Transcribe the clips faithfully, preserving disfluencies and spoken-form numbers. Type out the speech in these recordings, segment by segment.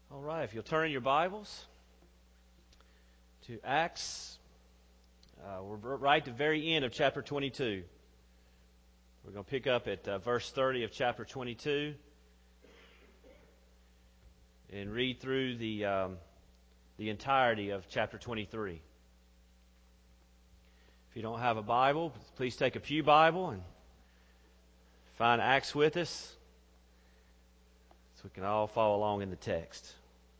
All right, if you'll turn your Bibles to Acts, uh, we're right at the very end of chapter twenty-two. We're going to pick up at uh, verse thirty of chapter twenty-two and read through the um, the entirety of chapter twenty-three. If you don't have a Bible, please take a pew Bible and find Acts with us so we can all follow along in the text.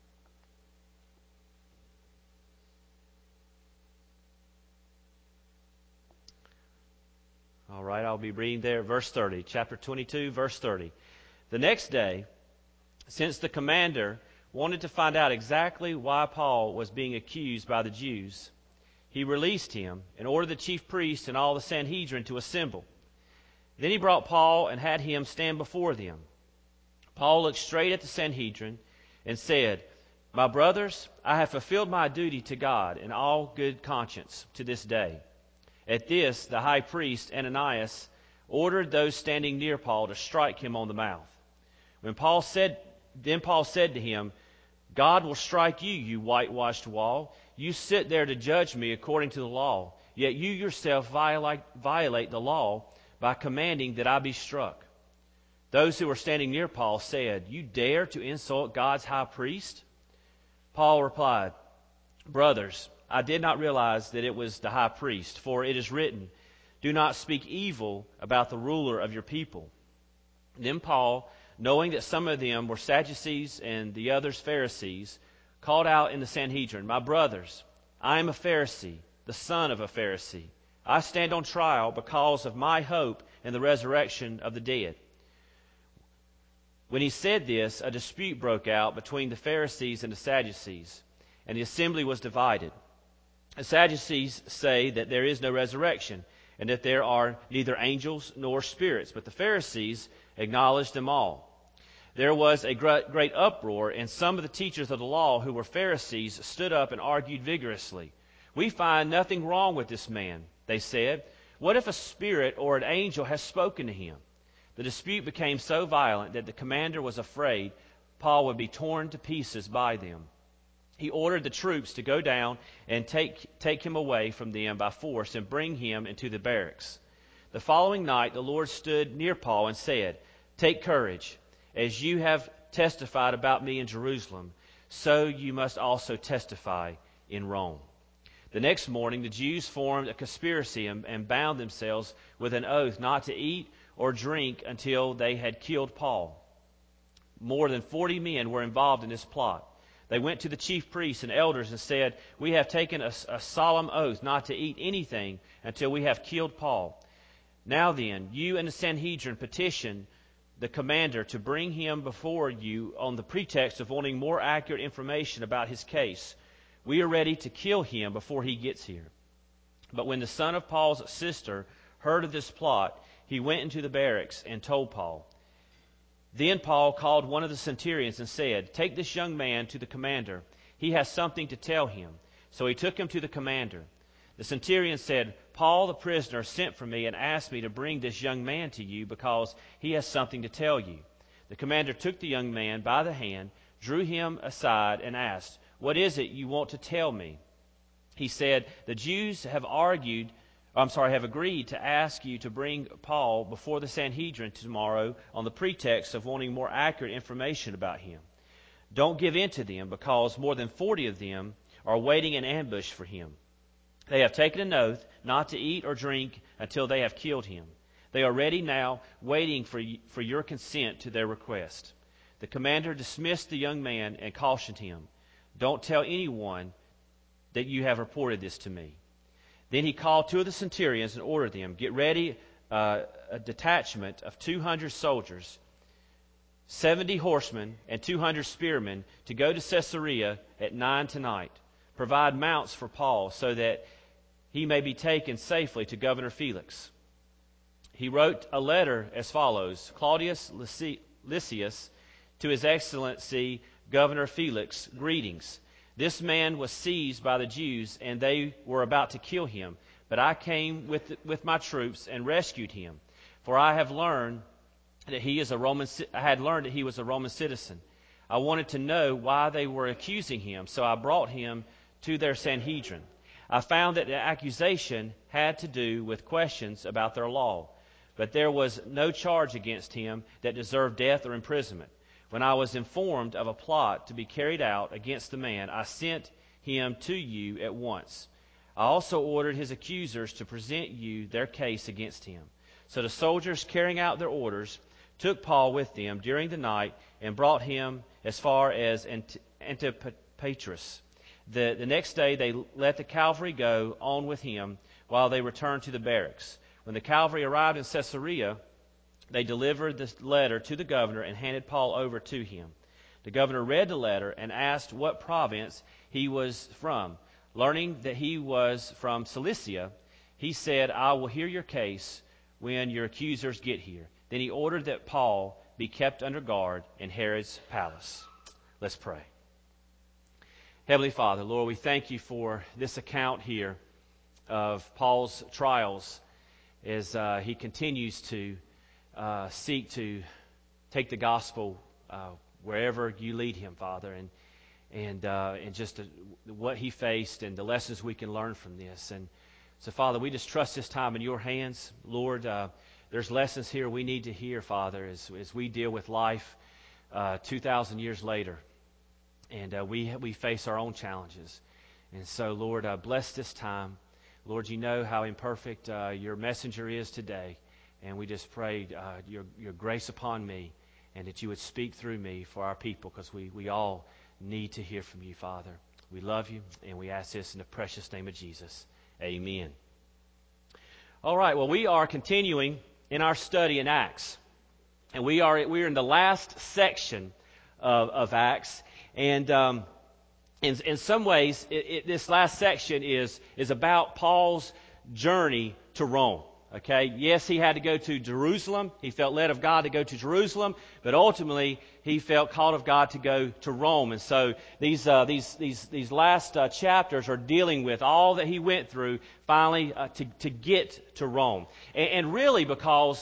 All right, I'll be reading there, verse thirty, chapter twenty-two, verse thirty. The next day, since the commander wanted to find out exactly why Paul was being accused by the Jews, he released him and ordered the chief priests and all the Sanhedrin to assemble. Then he brought Paul and had him stand before them. Paul looked straight at the Sanhedrin and said, "My brothers, I have fulfilled my duty to God in all good conscience to this day." At this, the high priest, Ananias, ordered those standing near Paul to strike him on the mouth. When Paul said, Then Paul said to him, "God will strike you, you whitewashed wall. You sit there to judge me according to the law, yet you yourself violate, violate the law by commanding that I be struck." Those who were standing near Paul said, "You dare to insult God's high priest?" Paul replied, "Brothers, I did not realize that it was the high priest, for it is written, 'Do not speak evil about the ruler of your people.'" Then Paul, knowing that some of them were Sadducees and the others Pharisees, called out in the Sanhedrin, "My brothers, I am a Pharisee, the son of a Pharisee. I stand on trial because of my hope in the resurrection of the dead." When he said this, a dispute broke out between the Pharisees and the Sadducees, and the assembly was divided. The Sadducees say that there is no resurrection, and that there are neither angels nor spirits, but the Pharisees acknowledge them all. There was a great uproar, and some of the teachers of the law who were Pharisees stood up and argued vigorously. "We find nothing wrong with this man," they said. "What if a spirit or an angel has spoken to him?" The dispute became so violent that the commander was afraid Paul would be torn to pieces by them. He ordered the troops to go down and take, take him away from them by force and bring him into the barracks. The following night the Lord stood near Paul and said, "Take courage. As you have testified about me in Jerusalem, so you must also testify in Rome." The next morning the Jews formed a conspiracy and, and bound themselves with an oath not to eat or drink until they had killed Paul. More than forty men were involved in this plot. They went to the chief priests and elders and said, "We have taken a, a solemn oath not to eat anything until we have killed Paul. Now then, you and the Sanhedrin petition the commander to bring him before you on the pretext of wanting more accurate information about his case. We are ready to kill him before he gets here." But when the son of Paul's sister heard of this plot, he went into the barracks and told Paul. Then Paul called one of the centurions and said, "Take this young man to the commander. He has something to tell him." So he took him to the commander. The centurion said, "Paul the prisoner sent for me and asked me to bring this young man to you because he has something to tell you." The commander took the young man by the hand, drew him aside, and asked, "What is it you want to tell me?" He said, "The Jews have argued I'm sorry, have agreed to ask you to bring Paul before the Sanhedrin tomorrow on the pretext of wanting more accurate information about him. Don't give in to them, because more than forty of them are waiting in ambush for him. They have taken an oath not to eat or drink until they have killed him. They are ready now, waiting for, for your consent to their request." The commander dismissed the young man and cautioned him, "Don't tell anyone that you have reported this to me." Then he called two of the centurions and ordered them, "Get ready uh, a detachment of two hundred soldiers, seventy horsemen, and two hundred spearmen to go to Caesarea at nine tonight. Provide mounts for Paul so that he may be taken safely to Governor Felix." He wrote a letter as follows: "Claudius Lysias, to His Excellency Governor Felix, greetings. This man was seized by the Jews, and they were about to kill him. But I came with with my troops and rescued him, for I have learned that he is a Roman. I had learned that he was a Roman citizen. I wanted to know why they were accusing him, so I brought him to their Sanhedrin. I found that the accusation had to do with questions about their law, but there was no charge against him that deserved death or imprisonment. When I was informed of a plot to be carried out against the man, I sent him to you at once. I also ordered his accusers to present you their case against him. So the soldiers, carrying out their orders, took Paul with them during the night and brought him as far as Ant- Antipatris. The, the next day they let the cavalry go on with him while they returned to the barracks. When the cavalry arrived in Caesarea, they delivered the letter to the governor and handed Paul over to him. The governor read the letter and asked what province he was from. Learning that he was from Cilicia, he said, I will hear your case when your accusers get here. Then he ordered that Paul be kept under guard in Herod's palace. Let's pray. Heavenly Father, Lord, we thank you for this account here of Paul's trials as uh, he continues to uh, seek to take the gospel uh, wherever you lead him, Father, and and uh, and just uh, what he faced and the lessons we can learn from this. And so, Father, we just trust this time in your hands. Lord, uh, there's lessons here we need to hear, Father, as, as we deal with life uh, two thousand years later. And uh, we we face our own challenges. And so, Lord, uh, bless this time. Lord, you know how imperfect uh, your messenger is today. And we just pray uh, your, your grace upon me and that you would speak through me for our people, because we, we all need to hear from you, Father. We love you, and we ask this in the precious name of Jesus. Amen. All right, well, we are continuing in our study in Acts. And we are we are in the last section of, of Acts. And um, in, in some ways, it, it, this last section is, is about Paul's journey to Rome. Okay, yes, he had to go to Jerusalem. He felt led of God to go to Jerusalem, but ultimately he felt called of God to go to Rome. And so these uh, these these these last uh, chapters are dealing with all that he went through finally uh, to to get to Rome. And, and really, because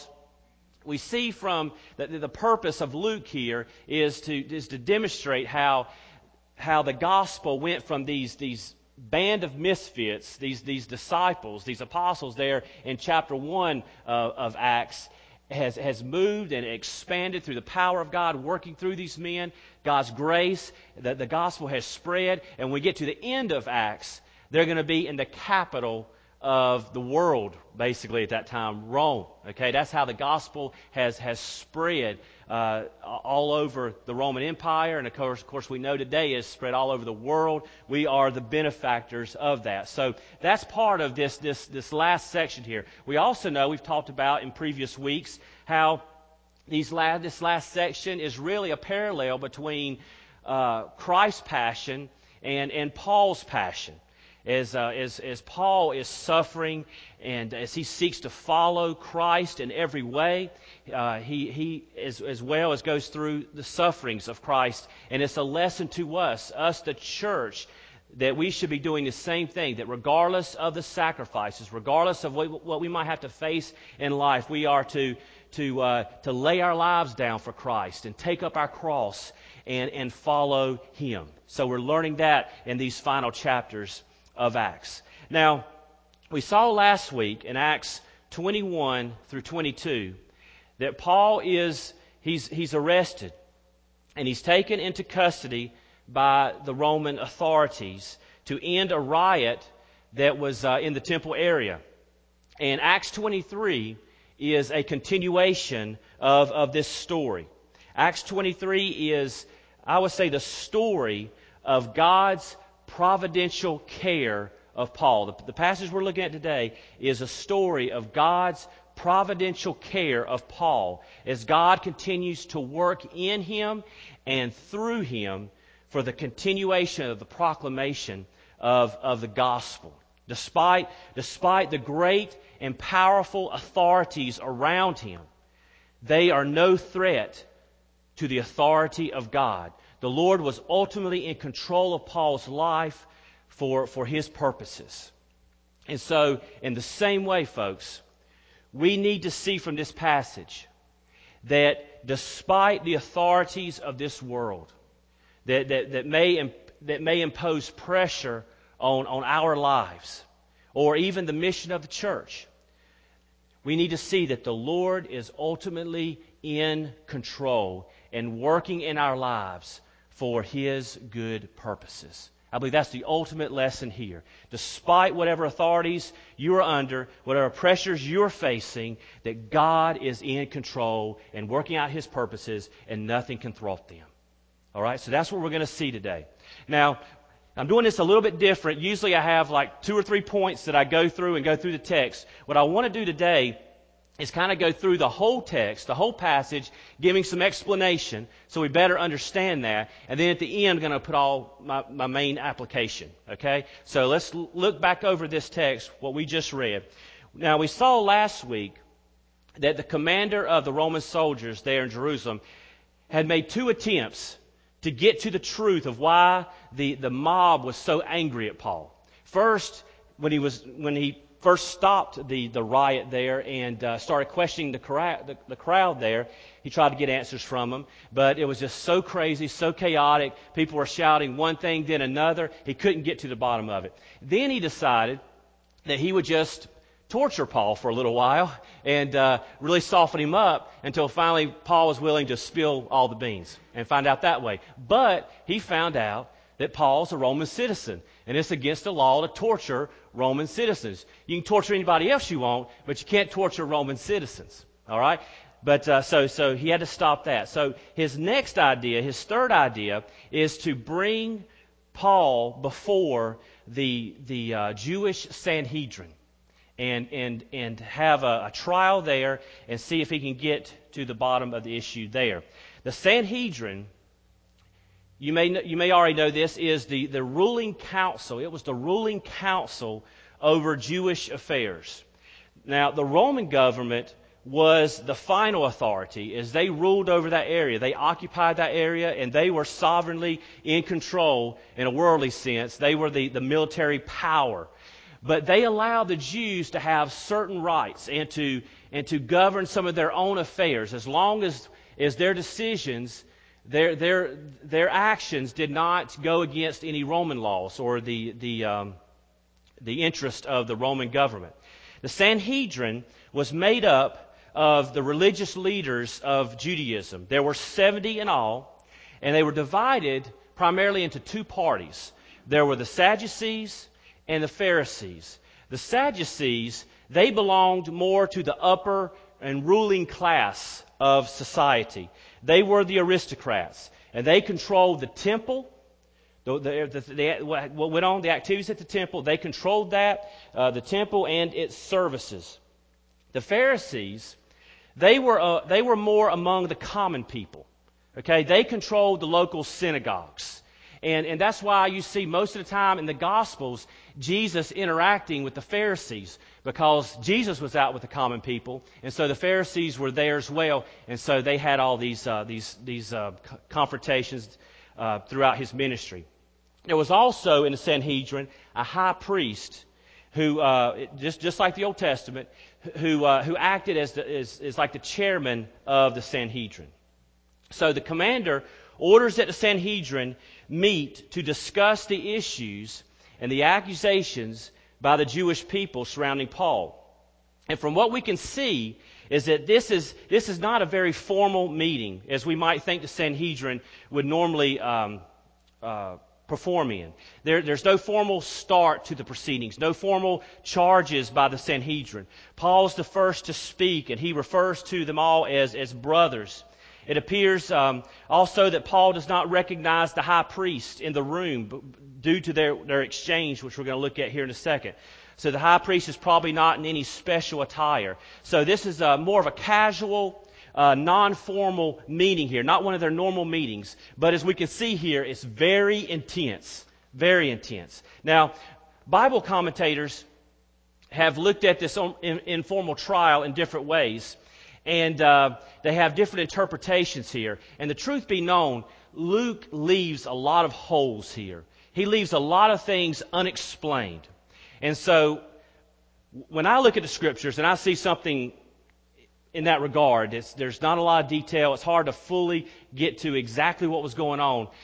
we see from the, the purpose of Luke here is to is to demonstrate how how the gospel went from these these. band of misfits, these these disciples, these apostles there in chapter one uh, of Acts, has, has moved and expanded through the power of God working through these men, God's grace, that the gospel has spread, and when we get to the end of Acts, they're going to be in the capital of the world, basically at that time, Rome. Okay, that's how the gospel has has spread uh, all over the Roman Empire, and of course, of course, we know today is spread all over the world. We are the benefactors of that. So that's part of this this this last section here. We also know, we've talked about in previous weeks, how these last, this last section is really a parallel between uh, Christ's passion and and Paul's passion. As, uh, as, as Paul is suffering and as he seeks to follow Christ in every way, uh, he, he as, as well as goes through the sufferings of Christ. And it's a lesson to us, us the church, that we should be doing the same thing, that regardless of the sacrifices, regardless of what, what we might have to face in life, we are to, to, uh, to lay our lives down for Christ and take up our cross and, and follow Him. So we're learning that in these final chapters of Acts. Now, we saw last week in Acts twenty-one through twenty-two that Paul is, he's, he's arrested and he's taken into custody by the Roman authorities to end a riot that was uh, in the temple area. And Acts twenty-three is a continuation of, of this story. Acts twenty-three is, I would say, the story of God's providential care of Paul. The, the passage we're looking at today is a story of God's providential care of Paul as God continues to work in him and through him for the continuation of the proclamation of, of the gospel. Despite, despite the great and powerful authorities around him, they are no threat to the authority of God. The Lord was ultimately in control of Paul's life for, for His purposes. And so, in the same way, folks, we need to see from this passage that despite the authorities of this world, that, that, that, may, that may impose pressure on, on our lives or even the mission of the church. We need to see that the Lord is ultimately in control and working in our lives for His good purposes. I believe that's the ultimate lesson here. Despite whatever authorities you are under, whatever pressures you're facing, that God is in control and working out His purposes, and nothing can thwart them. All right, so that's what we're going to see today. Now, I'm doing this a little bit different. Usually I have like two or three points that I go through and go through the text. What I want to do today is kind of go through the whole text, the whole passage, giving some explanation so we better understand that. And then at the end, I'm going to put all my, my main application. Okay? So let's l- look back over this text, what we just read. Now, we saw last week that the commander of the Roman soldiers there in Jerusalem had made two attempts to get to the truth of why the, the mob was so angry at Paul. First, when he was when he first stopped the, the riot there and uh, started questioning the, cra- the, the crowd there, he tried to get answers from them, but it was just so crazy, so chaotic. People were shouting one thing, then another. He couldn't get to the bottom of it. Then he decided that he would just torture Paul for a little while and uh, really soften him up until finally Paul was willing to spill all the beans and find out that way. But he found out that Paul's a Roman citizen, and it's against the law to torture Roman citizens. You can torture anybody else you want, but you can't torture Roman citizens. All right? But uh, so so he had to stop that. So his next idea, his third idea, is to bring Paul before the the uh, Jewish Sanhedrin and and and have a, a trial there and see if he can get to the bottom of the issue there. The Sanhedrin, You may you may already know this, is the, the ruling council. It was the ruling council over Jewish affairs. Now, the Roman government was the final authority as they ruled over that area. They occupied that area, and they were sovereignly in control in a worldly sense. They were the, the military power. But they allowed the Jews to have certain rights and to and to govern some of their own affairs as long as, as their decisions Their their their actions did not go against any Roman laws or the the um, the interest of the Roman government. The Sanhedrin was made up of the religious leaders of Judaism. There were seventy in all, and they were divided primarily into two parties. There were the Sadducees and the Pharisees. The Sadducees, they belonged more to the upper and ruling class of society. They were the aristocrats, and they controlled the temple, the, the, the, the, what went on, the activities at the temple. They controlled that, uh, the temple and its services. The Pharisees, they were uh, they were more among the common people. Okay, they controlled the local synagogues, and and that's why you see most of the time in the Gospels Jesus interacting with the Pharisees, because Jesus was out with the common people, and so the Pharisees were there as well, and so they had all these uh, these these uh, confrontations uh, throughout his ministry. There was also in the Sanhedrin a high priest who, uh, just just like the Old Testament, who uh, who acted as, the, as as like the chairman of the Sanhedrin. So the commander orders that the Sanhedrin meet to discuss the issues and the accusations by the Jewish people surrounding Paul. And from what we can see is that this is this is not a very formal meeting, as we might think the Sanhedrin would normally um, uh, perform in. There, there's no formal start to the proceedings, no formal charges by the Sanhedrin. Paul's the first to speak, and he refers to them all as, as brothers. It appears um, also that Paul does not recognize the high priest in the room due to their, their exchange, which we're going to look at here in a second. So the high priest is probably not in any special attire. So this is a, more of a casual, uh, non-formal meeting here, not one of their normal meetings. But as we can see here, it's very intense, very intense. Now, Bible commentators have looked at this in, informal trial in different ways. And uh, they have different interpretations here. And the truth be known, Luke leaves a lot of holes here. He leaves a lot of things unexplained. And so when I look at the Scriptures and I see something in that regard, it's, there's not a lot of detail. It's hard to fully get to exactly what was going on.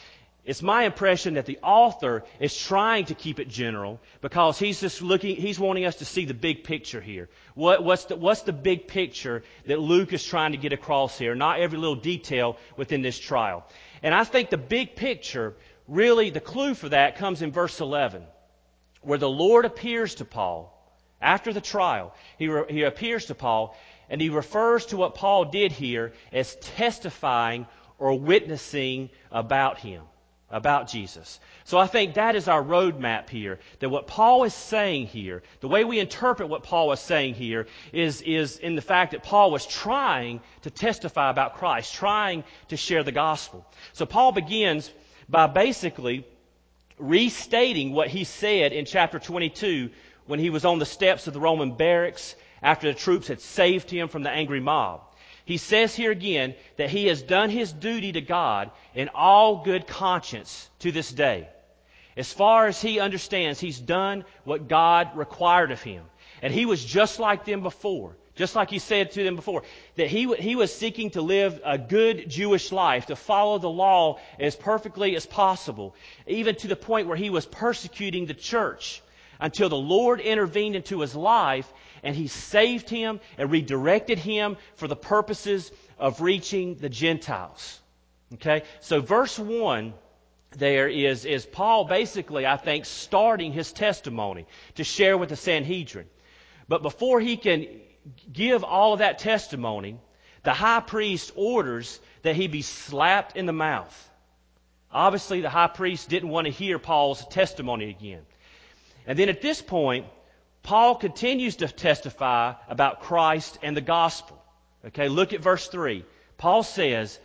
It's my impression that the author is trying to keep it general because he's just looking, he's wanting us to see the big picture here. What, what's the, what's the big picture that Luke is trying to get across here? Not every little detail within this trial. And I think the big picture, really the clue for that comes in verse eleven, where the Lord appears to Paul after the trial. He, re, he appears to Paul and he refers to what Paul did here as testifying or witnessing about him. About Jesus. So I think that is our roadmap here, that what Paul is saying here, the way we interpret what Paul was saying here is, is in the fact that Paul was trying to testify about Christ, trying to share the gospel. So Paul begins by basically restating what he said in chapter twenty-two when he was on the steps of the Roman barracks after the troops had saved him from the angry mob. He says here again that he has done his duty to God in all good conscience to this day. As far as he understands, he's done what God required of him. And he was just like them before, just like he said to them before, that he, he was seeking to live a good Jewish life, to follow the law as perfectly as possible, even to the point where he was persecuting the church until the Lord intervened into his life and he saved him and redirected him for the purposes of reaching the Gentiles. Okay? So verse one there is, is Paul basically, I think, starting his testimony to share with the Sanhedrin. But before he can give all of that testimony, the high priest orders that he be slapped in the mouth. Obviously, the high priest didn't want to hear Paul's testimony again. And then at this point, Paul continues to testify about Christ and the gospel. Okay, look at verse three. Paul says,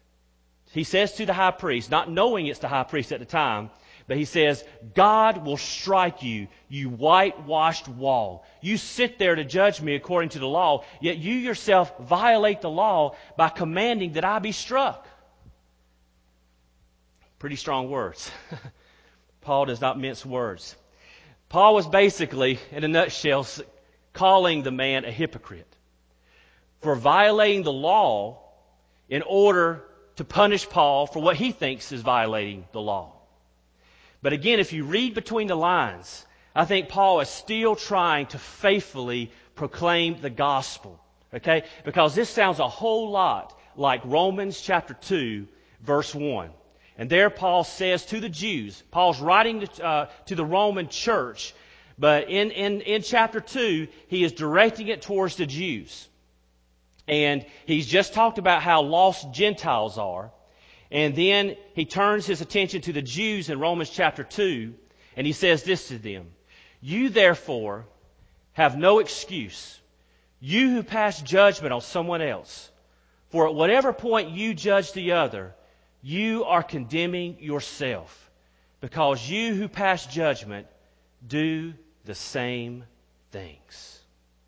he says to the high priest, not knowing it's the high priest at the time, but he says, God will strike you, you whitewashed wall. You sit there to judge me according to the law, yet you yourself violate the law by commanding that I be struck. Pretty strong words. Paul does not mince words. Paul was basically, in a nutshell, calling the man a hypocrite for violating the law in order to punish Paul for what he thinks is violating the law. But again, if you read between the lines, I think Paul is still trying to faithfully proclaim the gospel. Okay? Because this sounds a whole lot like Romans chapter two, verse one. And there Paul says to the Jews, Paul's writing to, uh, to the Roman church, but in, in, in chapter two, he is directing it towards the Jews. And he's just talked about how lost Gentiles are. And then he turns his attention to the Jews in Romans chapter two, and he says this to them, you therefore have no excuse, you who pass judgment on someone else. For at whatever point you judge the other, you are condemning yourself, because you who pass judgment do the same things.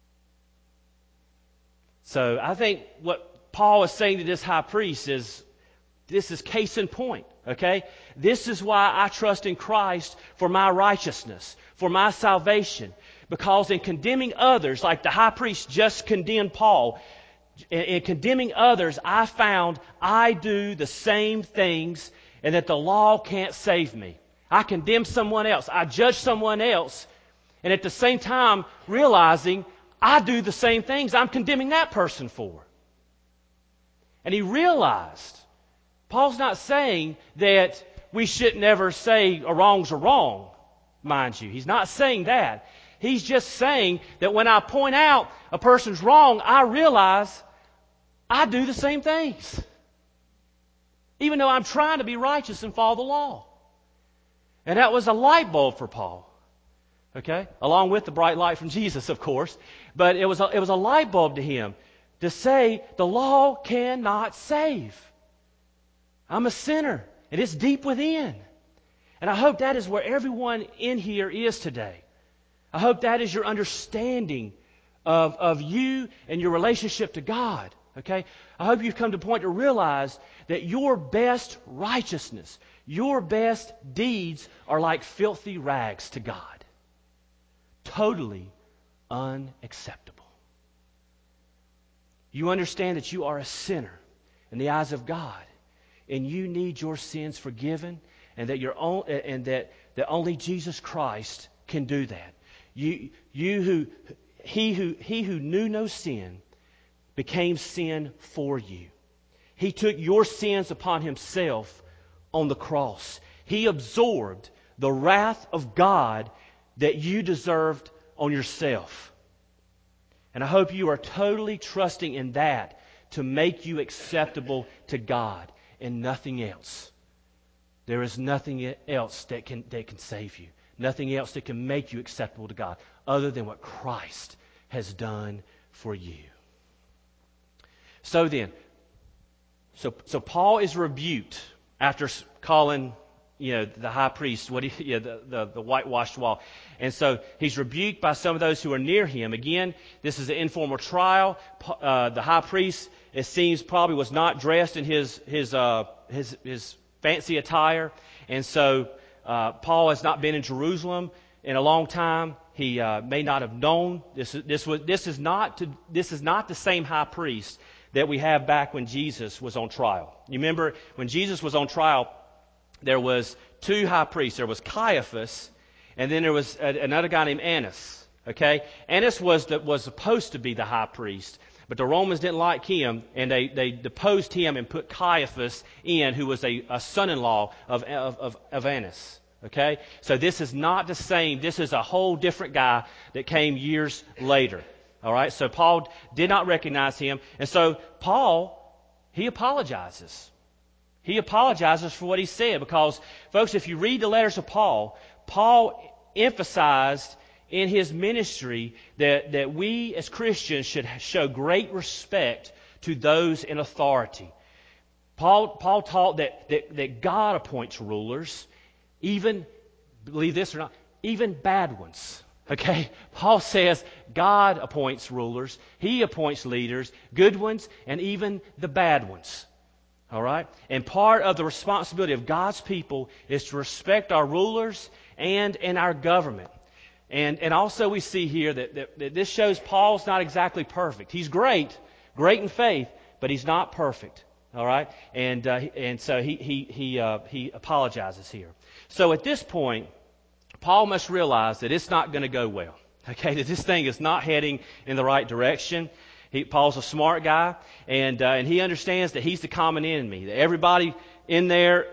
So I think what Paul is saying to this high priest is, this is case in point, okay? This is why I trust in Christ for my righteousness, for my salvation. Because in condemning others, like the high priest just condemned Paul, in, in condemning others, I found I do the same things and that the law can't save me. I condemn someone else. I judge someone else. And at the same time, realizing I do the same things I'm condemning that person for. And he realized, Paul's not saying that we should never say a wrong's a wrong, mind you. He's not saying that. He's just saying that when I point out a person's wrong, I realize I do the same things. Even though I'm trying to be righteous and follow the law. And that was a light bulb for Paul. Okay? Along with the bright light from Jesus, of course. But it was a, it was a light bulb to him to say the law cannot save. I'm a sinner, and it's deep within. And I hope that is where everyone in here is today. I hope that is your understanding of, of you and your relationship to God. Okay? I hope you've come to a point to realize that your best righteousness, your best deeds are like filthy rags to God. Totally unacceptable. You understand that you are a sinner in the eyes of God, and you need your sins forgiven, and that you're on, and that, that only Jesus Christ can do that. You, you who, he who, he who knew no sin became sin for you. He took your sins upon himself on the cross. He absorbed the wrath of God that you deserved on yourself. And I hope you are totally trusting in that to make you acceptable to God and nothing else. There is nothing else that can, that can save you. Nothing else that can make you acceptable to God other than what Christ has done for you. So then, so, so Paul is rebuked after calling, you know, the high priest, what he, you know, the, the, the whitewashed wall. And so he's rebuked by some of those who are near him. Again, this is an informal trial. Uh, the high priest, it seems, probably was not dressed in his his uh, his, his fancy attire. And so uh, Paul has not been in Jerusalem in a long time. He uh, may not have known. This, this, was, this, is not to, this is not the same high priest that we have back when Jesus was on trial. You remember when Jesus was on trial, there was two high priests. There was Caiaphas, and then there was a, another guy named Annas. Okay, Annas was the, was supposed to be the high priest, but the Romans didn't like him, and they, they deposed him and put Caiaphas in, who was a, a son-in-law of, of, of Annas. Okay, so this is not the same. This is a whole different guy that came years later. All right, so Paul did not recognize him, and so Paul, he apologizes. He apologizes for what he said because, folks, if you read the letters of Paul, Paul emphasized in his ministry that, that we as Christians should show great respect to those in authority. Paul, Paul taught that, that, that God appoints rulers, even, believe this or not, even bad ones. Okay? Paul says God appoints rulers, He appoints leaders, good ones, and even the bad ones. All right? And part of the responsibility of God's people is to respect our rulers and, and our government. And, and also we see here that, that, that this shows Paul's not exactly perfect. He's great, great in faith, but he's not perfect. All right? And, uh, and so he, he, he, uh, he apologizes here. So at this point, Paul must realize that it's not going to go well. Okay? That this thing is not heading in the right direction. He, Paul's a smart guy, and uh, and he understands that he's the common enemy. That everybody in there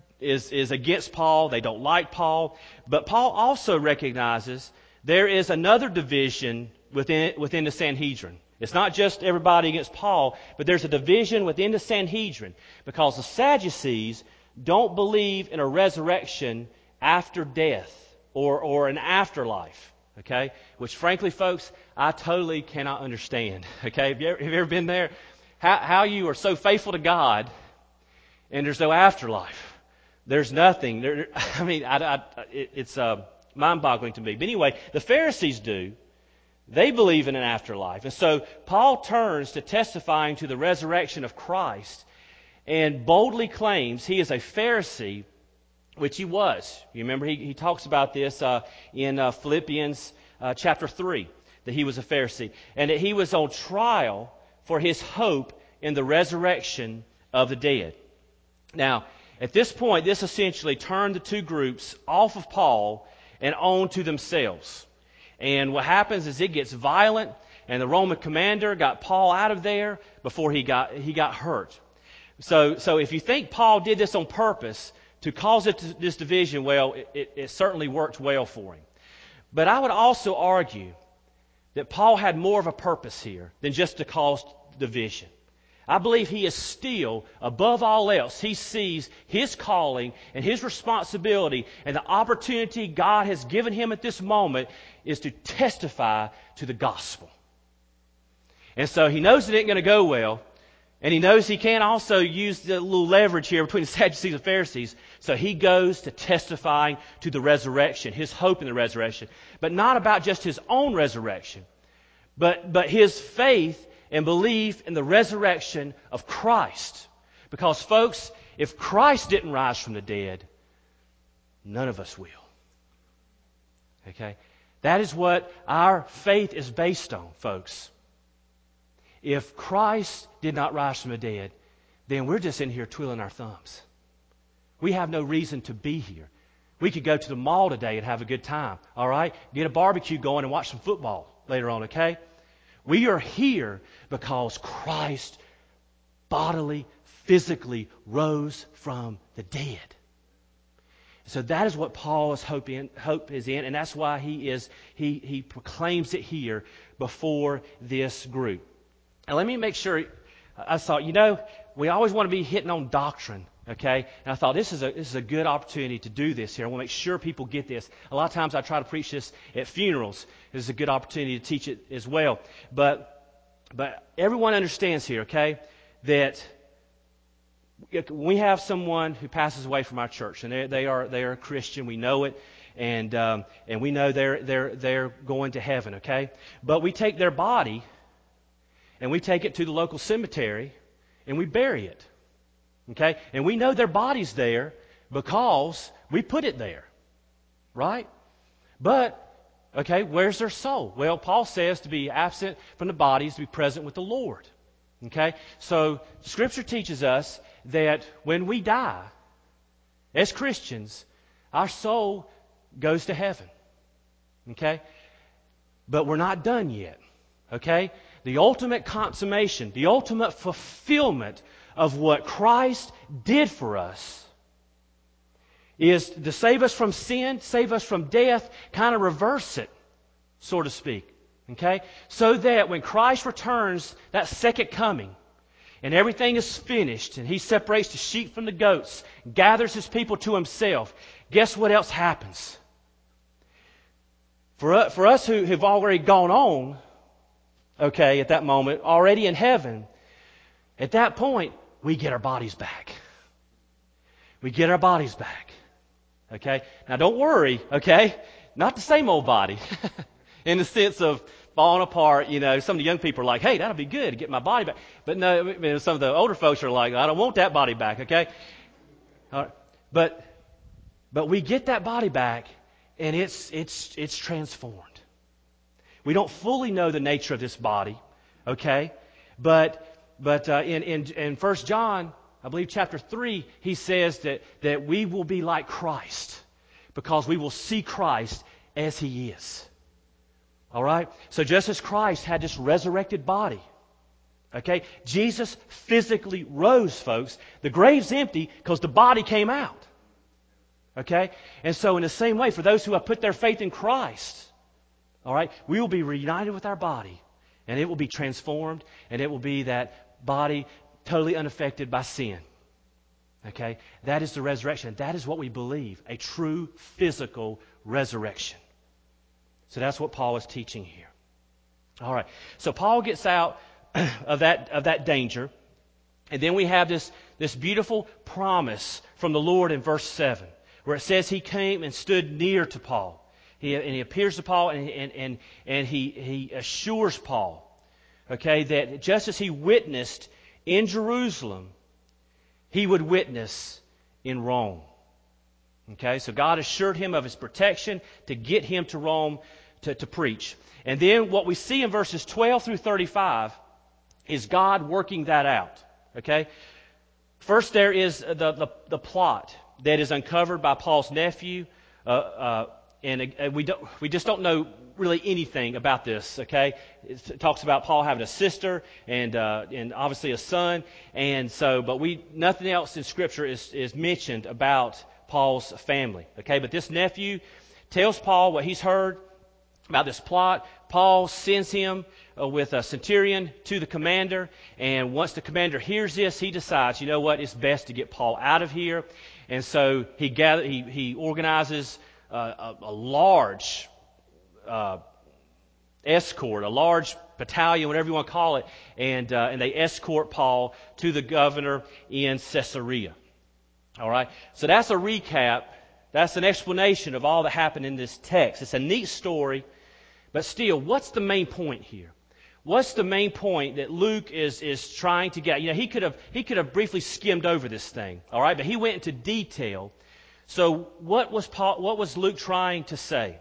is is against Paul. They don't like Paul. But Paul also recognizes there is another division within within the Sanhedrin. It's not just everybody against Paul, but there's a division within the Sanhedrin because the Sadducees don't believe in a resurrection after death or or an afterlife. Okay, which frankly, folks, I totally cannot understand. Okay, have you ever, have you ever been there? How, how you are so faithful to God, and there's no afterlife. There's nothing. There, I mean, I, I, it, it's uh, mind-boggling to me. But anyway, the Pharisees do. They believe in an afterlife, and so Paul turns to testifying to the resurrection of Christ, and boldly claims he is a Pharisee. Which he was. You remember he, he talks about this uh, in uh, Philippians uh, chapter three, that he was a Pharisee. And that he was on trial for his hope in the resurrection of the dead. Now, at this point, this essentially turned the two groups off of Paul and on to themselves. And what happens is it gets violent, and the Roman commander got Paul out of there before he got he got hurt. So, so if you think Paul did this on purpose to cause it to this division, well, it, it, it certainly worked well for him. But I would also argue that Paul had more of a purpose here than just to cause division. I believe he is still, above all else, he sees his calling and his responsibility and the opportunity God has given him at this moment is to testify to the gospel. And so he knows it ain't going to go well. And he knows he can't also use the little leverage here between the Sadducees and Pharisees. So he goes to testifying to the resurrection, his hope in the resurrection. But not about just his own resurrection, but, but his faith and belief in the resurrection of Christ. Because, folks, if Christ didn't rise from the dead, none of us will. Okay? That is what our faith is based on, folks. If Christ did not rise from the dead, then we're just in here twiddling our thumbs. We have no reason to be here. We could go to the mall today and have a good time, all right? Get a barbecue going and watch some football later on, okay? We are here because Christ bodily, physically rose from the dead. So that is what Paul's hope, in, hope is in, and that's why he is he he proclaims it here before this group. Now let me make sure. I thought, you know, we always want to be hitting on doctrine, okay? And I thought this is a this is a good opportunity to do this here. I want to make sure people get this. A lot of times I try to preach this at funerals. This is a good opportunity to teach it as well. But but everyone understands here, okay, that we have someone who passes away from our church, and they, they are they are a Christian. We know it, and um, and we know they're they're they're going to heaven, okay? But we take their body, and we take it to the local cemetery, and we bury it, okay? And we know their body's there because we put it there, right? But okay, where's their soul? Well, Paul says to be absent from the body is to be present with the Lord. Okay? So Scripture teaches us that when we die, as Christians, our soul goes to heaven. Okay? But we're not done yet. Okay? The ultimate consummation, the ultimate fulfillment of what Christ did for us is to save us from sin, save us from death, kind of reverse it, so to speak. Okay? So that when Christ returns, that second coming, and everything is finished, and He separates the sheep from the goats, gathers His people to Himself, guess what else happens? For us, for us who have already gone on, okay, at that moment, already in heaven, at that point, we get our bodies back. We get our bodies back. Okay? Now don't worry, okay? Not the same old body. In the sense of falling apart, you know, some of the young people are like, hey, that'll be good to get my body back. But no, I mean, some of the older folks are like, I don't want that body back, okay? All right. But but we get that body back, and it's it's it's transformed. We don't fully know the nature of this body, okay? But but uh, in in in First John, I believe chapter three, he says that that we will be like Christ because we will see Christ as He is. All right? So just as Christ had this resurrected body, okay, Jesus physically rose, folks. The grave's empty because the body came out. Okay? And so in the same way, for those who have put their faith in Christ, all right, we will be reunited with our body, and it will be transformed, and it will be that body totally unaffected by sin. Okay? That is the resurrection. That is what we believe, a true physical resurrection. So that's what Paul is teaching here. All right. So Paul gets out of that of that danger, and then we have this this beautiful promise from the Lord in verse seven, where it says He came and stood near to Paul. He and He appears to Paul, and and and, and he he assures Paul, okay, that just as He witnessed in Jerusalem, He would witness in Rome. Okay, so God assured him of His protection to get him to Rome to, to preach. And then what we see in verses twelve through thirty-five is God working that out. Okay, first there is the, the, the plot that is uncovered by Paul's nephew, uh, uh, and uh, we don't we just don't know really anything about this. Okay, it talks about Paul having a sister and uh, and obviously a son, and so but we nothing else in Scripture is is mentioned about Paul's family. Okay, but this nephew tells Paul what he's heard about this plot. Paul sends him uh, with a centurion to the commander, and once the commander hears this, he decides, you know what, it's best to get Paul out of here. And so he gather, he, he organizes uh, a, a large uh, escort, a large battalion, whatever you want to call it, and uh, and they escort Paul to the governor in Caesarea. All right, so that's a recap. That's an explanation of all that happened in this text. It's a neat story, but still, what's the main point here? What's the main point that Luke is is trying to get? You know, he could have he could have briefly skimmed over this thing, all right, but he went into detail. So, what was Paul, what was Luke trying to say?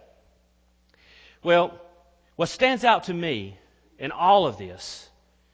Well, what stands out to me in all of this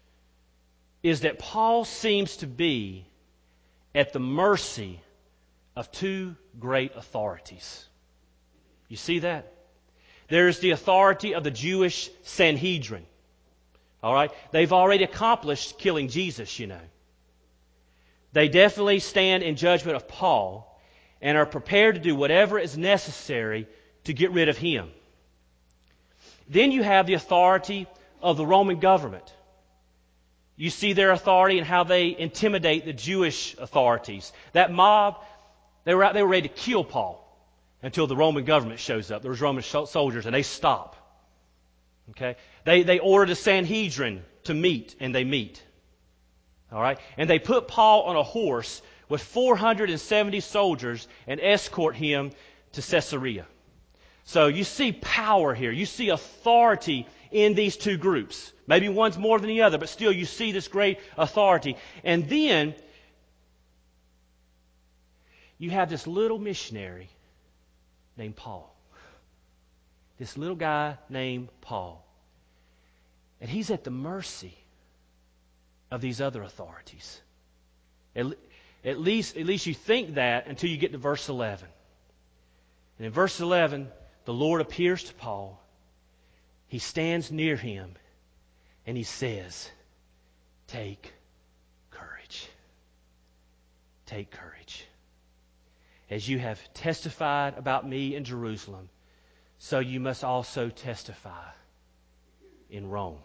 is that Paul seems to be at the mercy of two great authorities. You see that? There's the authority of the Jewish Sanhedrin. All right? They've already accomplished killing Jesus, you know. They definitely stand in judgment of Paul and are prepared to do whatever is necessary to get rid of him. Then you have the authority of the Roman government. You see their authority and how they intimidate the Jewish authorities. That mob, they were out, they were ready to kill Paul until the Roman government shows up. There was Roman soldiers, and they stop. Okay? They, they ordered the Sanhedrin to meet, and they meet. All right? And they put Paul on a horse with four hundred seventy soldiers and escort him to Caesarea. So you see power here. You see authority in these two groups. Maybe one's more than the other, but still you see this great authority. And then you have this little missionary named Paul. This little guy named Paul. And he's at the mercy of these other authorities. At, at least, at least you think that until you get to verse eleven. And in verse eleven, the Lord appears to Paul. He stands near him and he says, "Take courage. Take courage. As you have testified about me in Jerusalem, so you must also testify in Rome."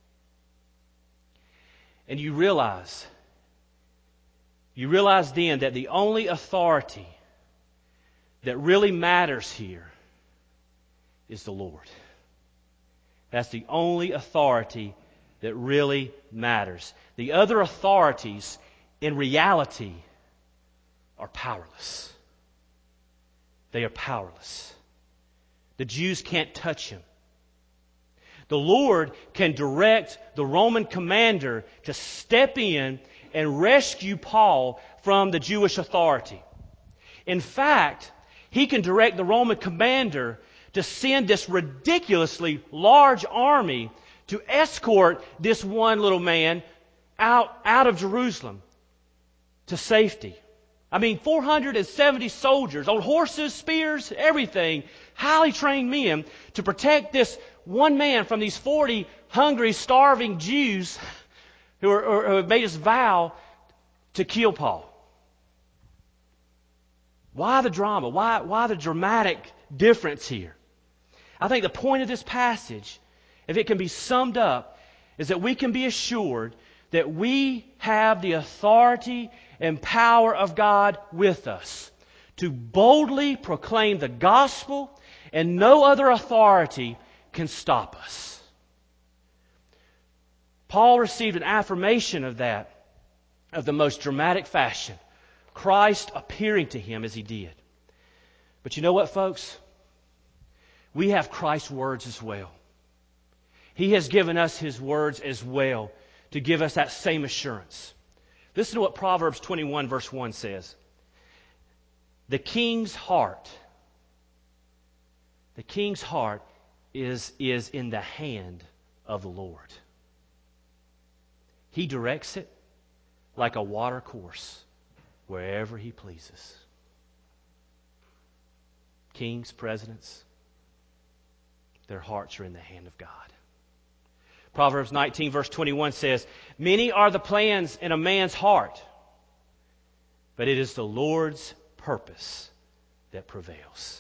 And you realize, you realize then that the only authority that really matters here is the Lord. That's the only authority that really matters. The other authorities, in reality, are powerless. They are powerless. The Jews can't touch him. The Lord can direct the Roman commander to step in and rescue Paul from the Jewish authority. In fact, he can direct the Roman commander to send this ridiculously large army to escort this one little man out, out of Jerusalem to safety. I mean, four hundred seventy soldiers on horses, spears, everything, highly trained men to protect this one man from these forty hungry, starving Jews who, are, who have made this vow to kill Paul. Why the drama? Why, why the dramatic difference here? I think the point of this passage, if it can be summed up, is that we can be assured that we have the authority and power of God with us to boldly proclaim the gospel, and no other authority can stop us. Paul received an affirmation of that of the most dramatic fashion, Christ appearing to him as he did. But you know what, folks? We have Christ's words as well. He has given us His words as well to give us that same assurance. Listen to what Proverbs twenty-one verse one says. The king's heart, the king's heart is, is in the hand of the Lord. He directs it like a water course wherever He pleases. Kings, presidents, their hearts are in the hand of God. Proverbs nineteen verse twenty-one says, "Many are the plans in a man's heart, but it is the Lord's purpose that prevails."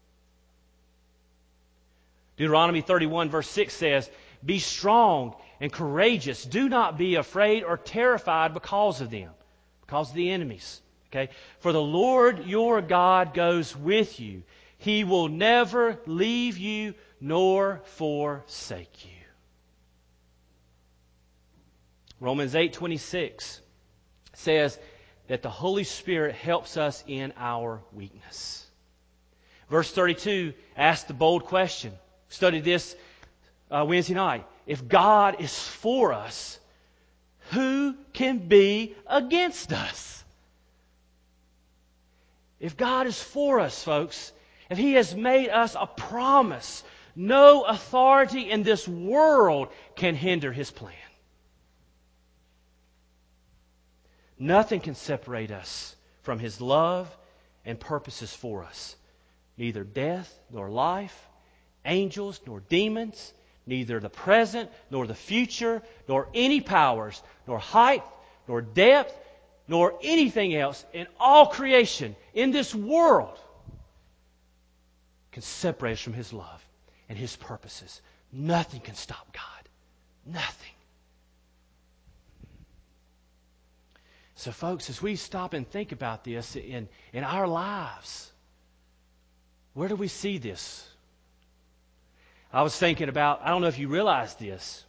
Deuteronomy thirty-one verse six says, "Be strong and courageous. Do not be afraid or terrified because of them," because of the enemies. Okay? "For the Lord your God goes with you. He will never leave you nor forsake you." Romans eight twenty-six says that the Holy Spirit helps us in our weakness. Verse thirty-two asks the bold question. Studied this uh, Wednesday night. If God is for us, who can be against us? If God is for us, folks, if He has made us a promise, no authority in this world can hinder His plan. Nothing can separate us from His love and purposes for us. Neither death nor life, angels nor demons, neither the present nor the future, nor any powers, nor height, nor depth, nor anything else in all creation, in this world, can separate us from His love and His purposes. Nothing can stop God. Nothing. So, folks, as we stop and think about this in, in our lives, where do we see this? I was thinking about, I don't know if you realize this,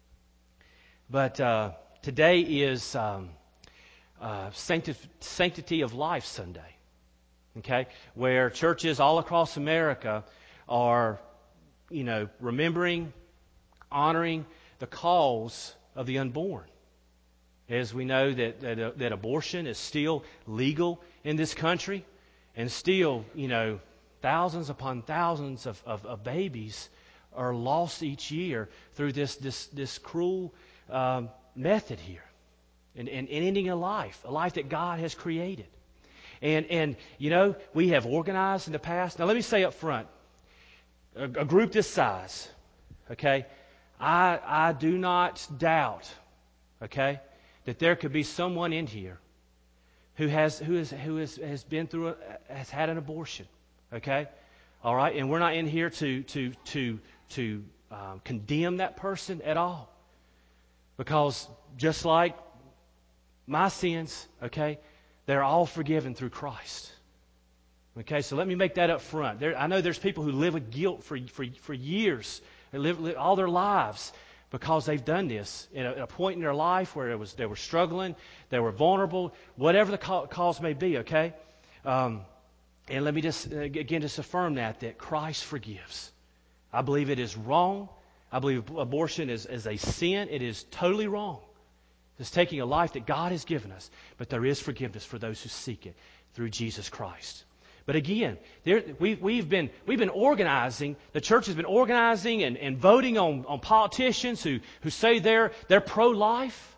but uh, today is um, uh, Sancti- Sanctity of Life Sunday, okay, where churches all across America are, you know, remembering, honoring the cause of the unborn. As we know that, that, uh, that abortion is still legal in this country, and still, you know, thousands upon thousands of, of, of babies are lost each year through this this this cruel um, method here, and, and, and ending a life, a life that God has created. And and you know, we have organized in the past. Now let me say up front, a, a group this size, okay, I I do not doubt, okay, that there could be someone in here who has who is who has, has been through a, has had an abortion, okay, all right, and we're not in here to to to to um, condemn that person at all, because just like my sins, okay, they're all forgiven through Christ. Okay, so let me make that up front. There, I know there's people who live with guilt for for for years, they live, live all their lives, because they've done this at a, at a point in their life where it was they were struggling, they were vulnerable, whatever the cause may be, okay? Um, and let me just, again, just affirm that, that Christ forgives. I believe it is wrong. I believe abortion is, is a sin. It is totally wrong. It's taking a life that God has given us. But there is forgiveness for those who seek it through Jesus Christ. But again, there, we, we've been we've been organizing. The church has been organizing and, and voting on, on politicians who, who say they're they're pro-life.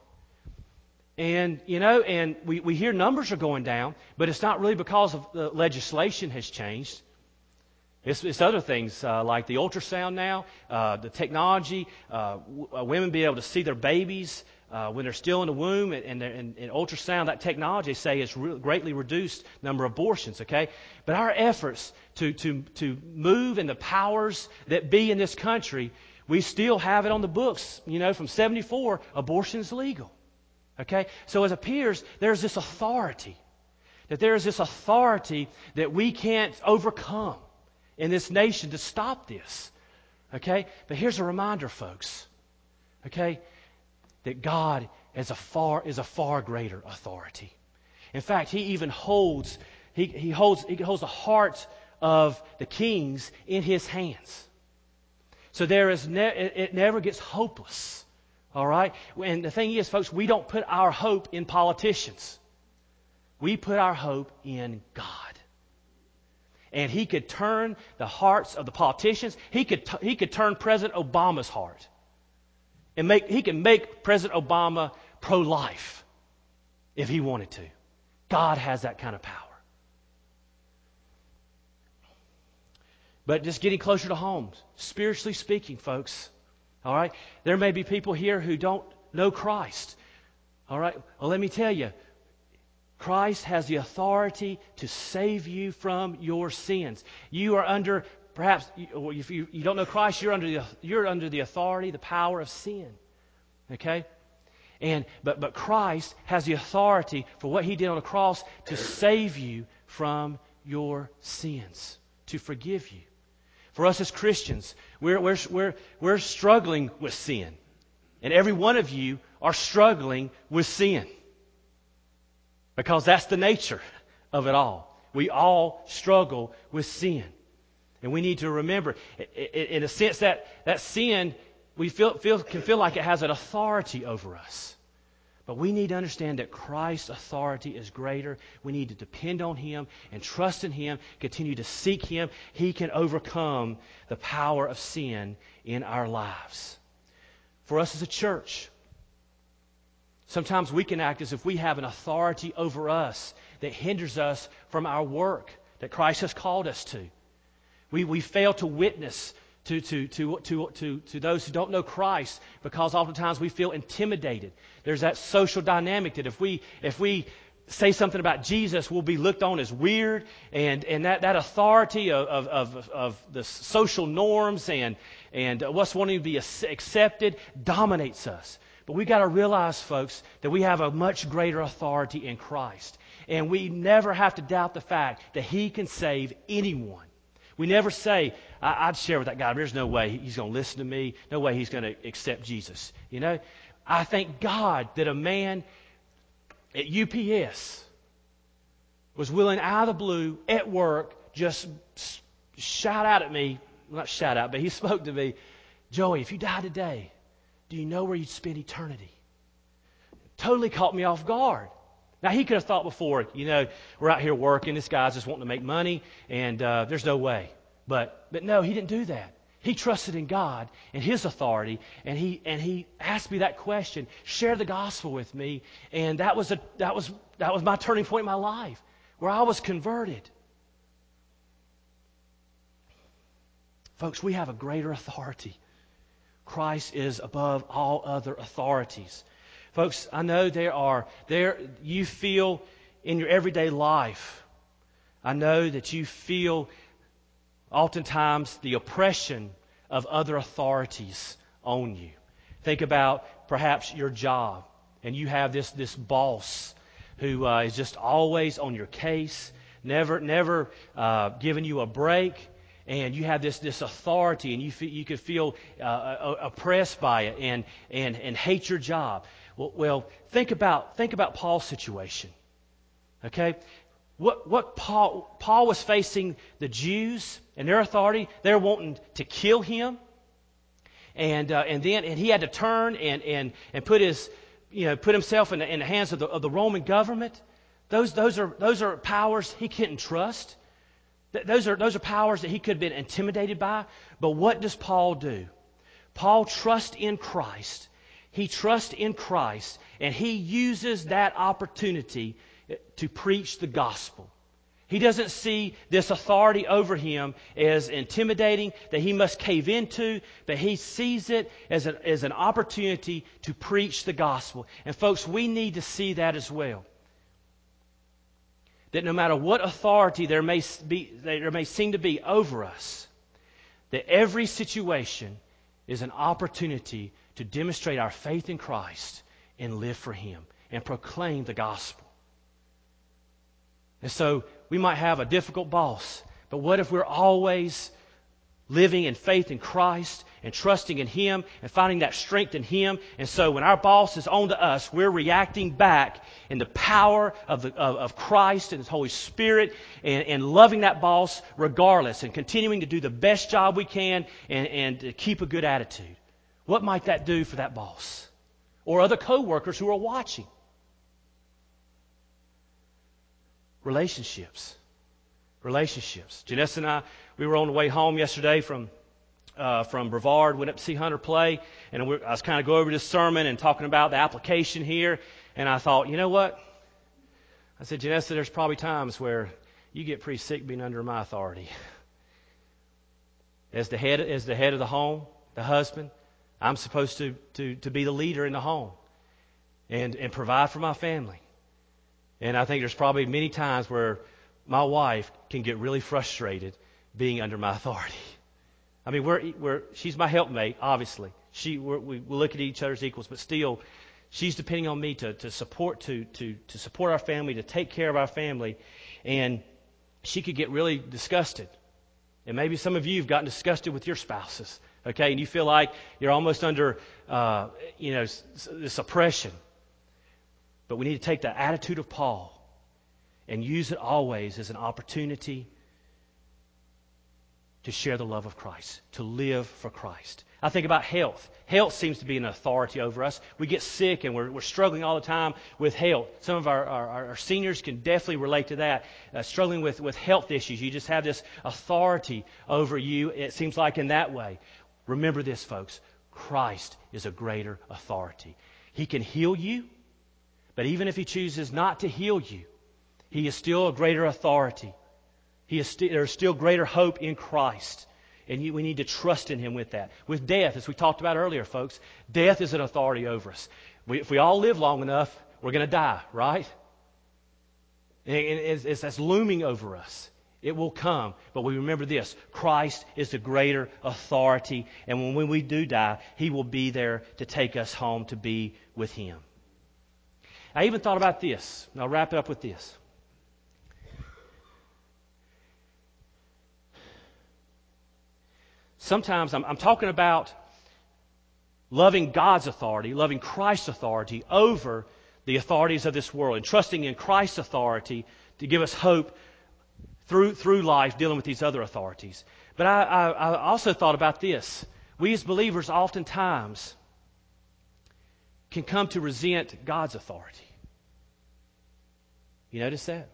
And you know, and we, we hear numbers are going down, but it's not really because of the legislation has changed. It's, it's other things uh, like the ultrasound now, uh, the technology, uh, w- uh, women being able to see their babies uh, when they're still in the womb, and, and, and, and ultrasound, that technology, they say, has re- greatly reduced number of abortions, okay? But our efforts to, to, to move in the powers that be in this country, we still have it on the books. You know, from seventy-four, abortion is legal, okay? So it appears there's this authority, that there is this authority that we can't overcome in this nation to stop this, okay? But here's a reminder, folks, okay, that God is a far is a far greater authority. In fact, He even holds He He holds He holds the heart of the kings in His hands. So there is ne- it, it never gets hopeless, all right? And the thing is, folks, we don't put our hope in politicians. We put our hope in God. And He could turn the hearts of the politicians. He could t- He could turn President Obama's heart, and make He can make President Obama pro-life if He wanted to. God has that kind of power. But just getting closer to home, spiritually speaking, folks, all right, there may be people here who don't know Christ. All right, well, let me tell you, Christ has the authority to save you from your sins. You are under, perhaps, if you, you don't know Christ, you're under the you're under the authority, the power of sin. Okay? And but but Christ has the authority for what He did on the cross to save you from your sins, to forgive you. For us as Christians, we're we're we're we're struggling with sin. And every one of you are struggling with sin. Because that's the nature of it all. We all struggle with sin. And we need to remember, in a sense, that that sin, we feel, feel can feel like it has an authority over us. But we need to understand that Christ's authority is greater. We need to depend on Him and trust in Him, continue to seek Him. He can overcome the power of sin in our lives. For us as a church, sometimes we can act as if we have an authority over us that hinders us from our work that Christ has called us to. We, we fail to witness to, to, to, to, to, to those who don't know Christ because oftentimes we feel intimidated. There's that social dynamic that if we, if we say something about Jesus, we'll be looked on as weird, and, and that, that authority of, of, of, of the social norms and, and what's wanting to be accepted dominates us. But we've got to realize, folks, that we have a much greater authority in Christ. And we never have to doubt the fact that He can save anyone. We never say, I- I'd share with that guy, there's no way he's going to listen to me, no way he's going to accept Jesus. You know, I thank God that a man at U P S was willing out of the blue at work just shout out at me, well, not shout out, but he spoke to me, Joey, if you died today, do you know where you'd spend eternity? Totally caught me off guard. Now, he could have thought before, you know, we're out here working, this guy's just wanting to make money, and uh, there's no way. But but no, he didn't do that. He trusted in God and His authority, and he and he asked me that question, share the gospel with me, and that was a that was that was my turning point in my life, where I was converted. Folks, we have a greater authority. Christ is above all other authorities. Folks, I know there are there you feel in your everyday life. I know that you feel oftentimes the oppression of other authorities on you. Think about perhaps your job, and you have this this boss who uh, is just always on your case, never never uh, giving you a break, and you have this this authority, and you feel, you could feel uh, oppressed by it and and and hate your job. Well, well, think about think about Paul's situation. Okay. What what Paul Paul was facing the Jews and their authority. They're wanting to kill him, and uh, and then and he had to turn and and and put his you know put himself in the, in the hands of the of the Roman government. Those those are those are powers he couldn't trust. Th- those are those are powers that he could have been intimidated by. But what does Paul do? Paul trusts in Christ. He trusts in Christ, and he uses that opportunity to preach the gospel. He doesn't see this authority over him as intimidating that he must cave into, but he sees it as, a, as an opportunity to preach the gospel. And folks, we need to see that as well. That no matter what authority there may be, there may seem to be over us, that every situation is an opportunity to demonstrate our faith in Christ and live for Him and proclaim the gospel. And so we might have a difficult boss, but what if we're always living in faith in Christ and trusting in Him and finding that strength in Him? And so when our boss is on to us, we're reacting back in the power of, the, of, of Christ and His Holy Spirit and, and loving that boss regardless and continuing to do the best job we can and, and to keep a good attitude. What might that do for that boss or other co-workers who are watching? Relationships. Relationships. Janessa and I, we were on the way home yesterday from uh, from Brevard, went up to see Hunter play, and we, I was kind of going over this sermon and talking about the application here, and I thought, you know what? I said, Janessa, there's probably times where you get pretty sick being under my authority. As the head, as the head of the home, the husband, I'm supposed to, to, to be the leader in the home and, and provide for my family. And I think there's probably many times where my wife can get really frustrated being under my authority. I mean, we're, we're, she's my helpmate, obviously. She, we're, we look at each other as equals, but still, she's depending on me to, to support to, to, to support our family, to take care of our family. And she could get really disgusted. And maybe some of you have gotten disgusted with your spouses, okay? And you feel like you're almost under, uh, you know, this oppression. But we need to take the attitude of Paul and use it always as an opportunity to share the love of Christ, to live for Christ. I think about health. Health seems to be an authority over us. We get sick and we're, we're struggling all the time with health. Some of our, our, our seniors can definitely relate to that, uh, struggling with, with health issues. You just have this authority over you, it seems like, in that way. Remember this, folks. Christ is a greater authority. He can heal you, but even if He chooses not to heal you, He is still a greater authority. He is st- there is still greater hope in Christ. And you, we need to trust in Him with that. With death, as we talked about earlier, folks, death is an authority over us. We, if we all live long enough, we're going to die, right? And it's, it's, it's looming over us. It will come. But we remember this. Christ is the greater authority. And when we, we do die, He will be there to take us home to be with Him. I even thought about this. And I'll wrap it up with this. Sometimes I'm, I'm talking about loving God's authority, loving Christ's authority over the authorities of this world, and trusting in Christ's authority to give us hope through through life dealing with these other authorities. But I, I, I also thought about this. We as believers oftentimes can come to resent God's authority. You notice that?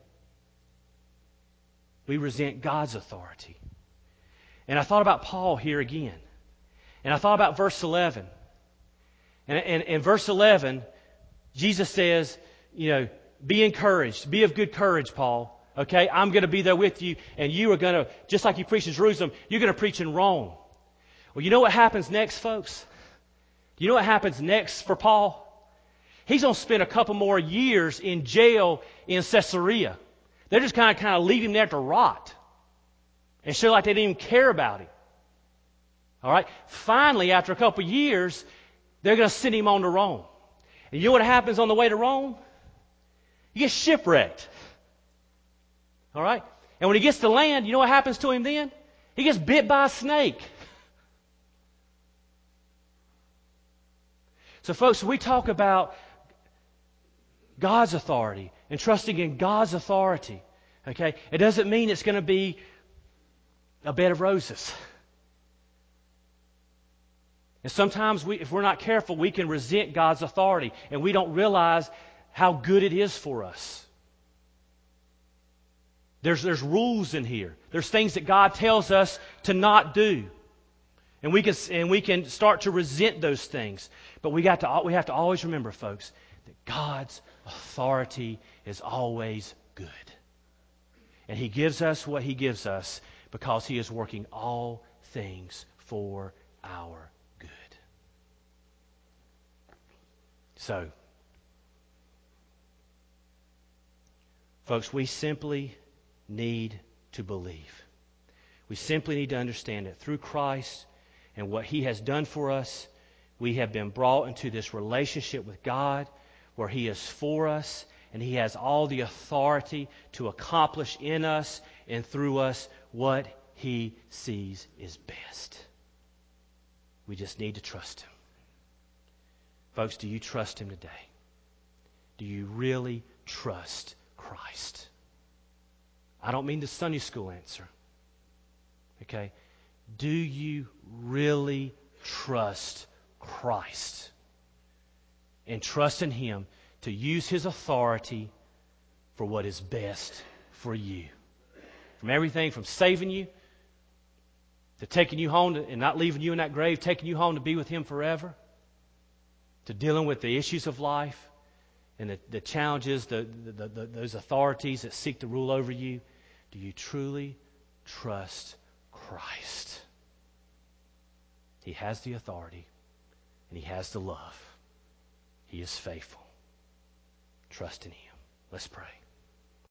We resent God's authority. And I thought about Paul here again. And I thought about verse eleven. And in verse eleven, Jesus says, you know, be encouraged. Be of good courage, Paul. Okay? I'm going to be there with you. And you are going to, just like you preach in Jerusalem, you're going to preach in Rome. Well, you know what happens next, folks? You know what happens next for Paul? He's going to spend a couple more years in jail in Caesarea. They're just kind of kind of leave him there to rot and show like they didn't even care about him. All right? Finally, after a couple years, they're going to send him on to Rome. And you know what happens on the way to Rome? He gets shipwrecked. All right? And when he gets to land, you know what happens to him then? He gets bit by a snake. So, folks, we talk about God's authority and trusting in God's authority. Okay? It doesn't mean it's going to be a bed of roses. And sometimes, we, if we're not careful, we can resent God's authority, and we don't realize how good it is for us. There's, there's rules in here. There's things that God tells us to not do. And we can, and we can start to resent those things. But we, got to, we have to always remember, folks, that God's authority is always good. And He gives us what He gives us because He is working all things for our good. So, folks, we simply need to believe. We simply need to understand that through Christ and what He has done for us, we have been brought into this relationship with God where He is for us and He has all the authority to accomplish in us and through us what He sees is best. We just need to trust Him. Folks, do you trust Him today? Do you really trust Christ? I don't mean the Sunday school answer. Okay? Do you really trust Christ? And trust in Him to use His authority for what is best for you. From everything from saving you to taking you home to, and not leaving you in that grave, taking you home to be with Him forever, to dealing with the issues of life and the, the challenges, the, the, the, those authorities that seek to rule over you. Do you truly trust Christ? He has the authority and He has the love. He is faithful. Trust in Him. Let's pray.